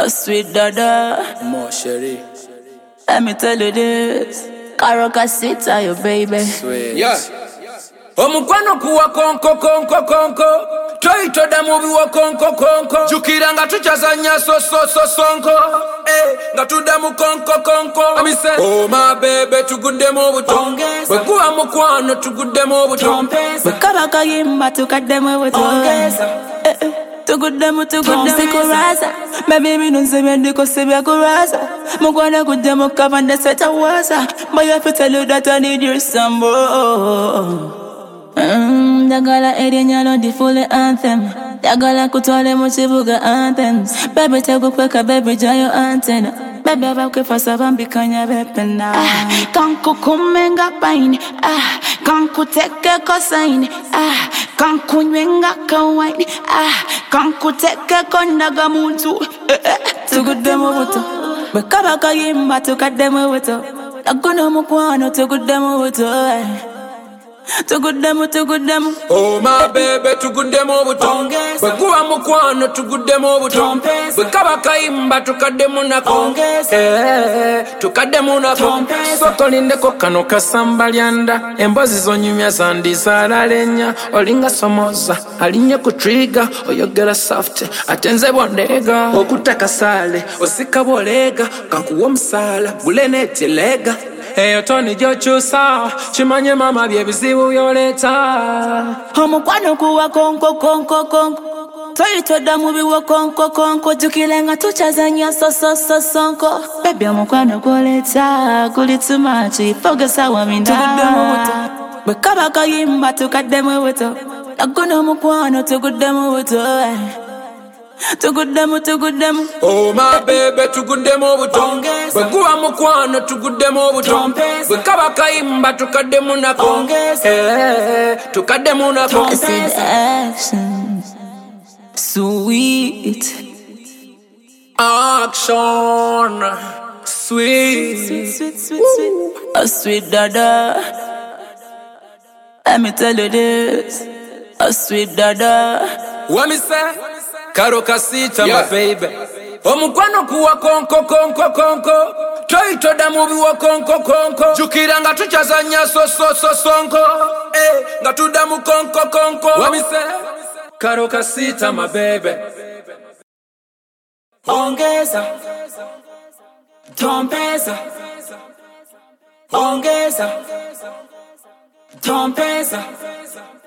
sweet dada. More Sherry. Let me tell you this. Karoka sit are your baby. Sweet. Yeah. Omukwano kuwa konko. Toito da mubi wa konko. Jukira nga tuchazanya so sonko. Nga tudamu konko. Ami say, oh my baby, tugude mu buto. Bekuwa mukwano tugude mu buto. Bekabaka yimba tukade mu buto. Tugudemu sikuraza. Baby nunzime ndiko sibya kuraza. Mugwana kudemu kavande seta waza. But I have to tell you that I need your some more. Dagala erinyalo di full anthem. Dagala kutwale muchibuga anthems. Baby tego kweka baby jayo antenna. Baby abakwe fasa bambikanya bepena. Kanku kumenga pain. Kanku teke kosaini. Kanku nywenga kawaini. Kanku teke kondaga muntu. Tugudemu buto. Bekabaka yimba tukademu buto. Naguno mukwano tugudemu buto. Tugudemu. Oh my baby, tugudemu buto. Bekuwa mukwano tugudemu buto. Bekabaka yimba tukademu nako. Tukademu nako. Sokolindeko kano kasamba lyanda. Embozi zonyumya zandizala lenya. Olinga somoza, alinye kutriga. Oyogera soft, atenze bondega. Okutaka sale, osika bolega. Kankuwa msala, bulenete lega. Eyo toni jochusa, chimanye mama byebizibu byoleta. Omukwano kuwa konko. Toito da mubi wa konko. Tukilenga tuchazanya so sonko. Baby omukwano koleta, kuli too much. Focus awa minda. Bekabaka yimba tukademu buto. Naguno mukwano tugudemu buto. Tugudemu. Oh my baby, tugudemu buto. Bekuwa mukwano tugudemu buto. Bekabaka yimba tukademu nako. Tukademu nako. I see the action. Sweet Action. Sweet. A sweet dada. Let me tell you this. A sweet dada. What me say? Karoka sita my baby. Omukwano kuwa konko. Toito da mubi wa konko. Jukira nga tuchazanya so sonko. Nga tudamu konko. What me say? Karoka sita my baby. Ongeza. Tompeza.